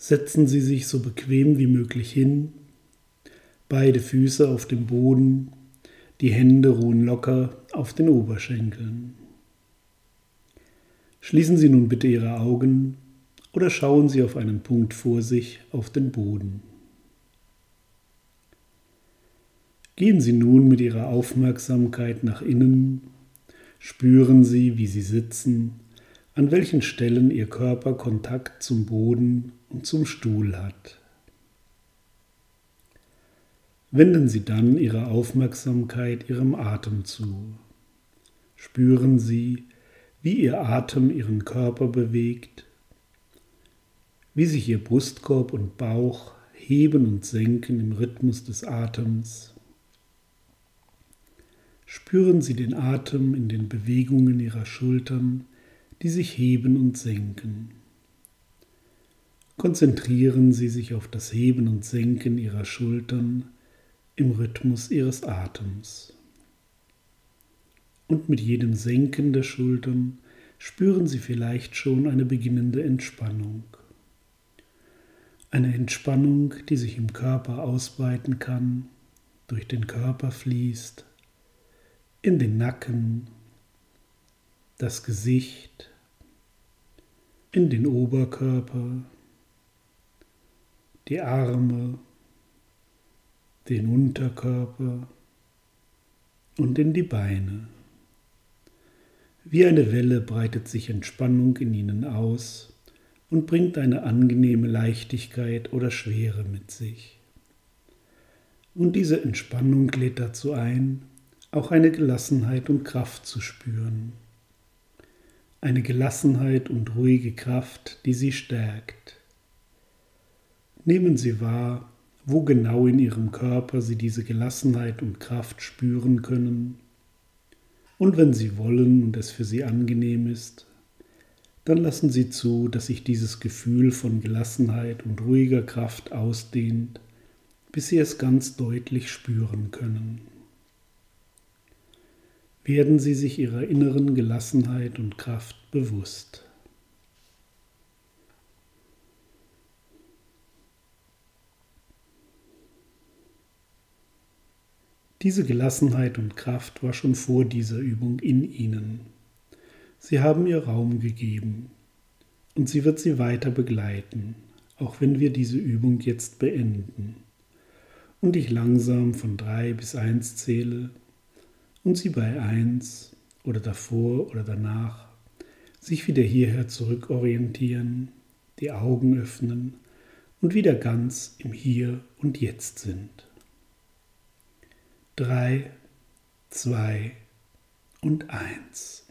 Setzen Sie sich so bequem wie möglich hin, beide Füße auf dem Boden, die Hände ruhen locker auf den Oberschenkeln. Schließen Sie nun bitte Ihre Augen oder schauen Sie auf einen Punkt vor sich auf den Boden. Gehen Sie nun mit Ihrer Aufmerksamkeit nach innen, spüren Sie, wie Sie sitzen, an welchen Stellen Ihr Körper Kontakt zum Boden und zum Stuhl hat. Wenden Sie dann Ihre Aufmerksamkeit Ihrem Atem zu. Spüren Sie, wie Ihr Atem Ihren Körper bewegt, wie sich Ihr Brustkorb und Bauch heben und senken im Rhythmus des Atems. Spüren Sie den Atem in den Bewegungen Ihrer Schultern, die sich heben und senken. Konzentrieren Sie sich auf das Heben und Senken Ihrer Schultern im Rhythmus Ihres Atems. Und mit jedem Senken der Schultern spüren Sie vielleicht schon eine beginnende Entspannung. Eine Entspannung, die sich im Körper ausbreiten kann, durch den Körper fließt, in den Nacken, das Gesicht, in den Oberkörper, die Arme, den Unterkörper und in die Beine. Wie eine Welle breitet sich Entspannung in ihnen aus und bringt eine angenehme Leichtigkeit oder Schwere mit sich. Und diese Entspannung lädt dazu ein, auch eine Gelassenheit und Kraft zu spüren. Eine Gelassenheit und ruhige Kraft, die Sie stärkt. Nehmen Sie wahr, wo genau in Ihrem Körper Sie diese Gelassenheit und Kraft spüren können. Und wenn Sie wollen und es für Sie angenehm ist, dann lassen Sie zu, dass sich dieses Gefühl von Gelassenheit und ruhiger Kraft ausdehnt, bis Sie es ganz deutlich spüren können. Werden Sie sich Ihrer inneren Gelassenheit und Kraft bewusst. Diese Gelassenheit und Kraft war schon vor dieser Übung in Ihnen. Sie haben ihr Raum gegeben und sie wird Sie weiter begleiten, auch wenn wir diese Übung jetzt beenden und ich langsam von 3 bis 1 zähle und Sie bei 1 oder davor oder danach sich wieder hierher zurückorientieren, die Augen öffnen und wieder ganz im Hier und Jetzt sind. 3, 2 und 1.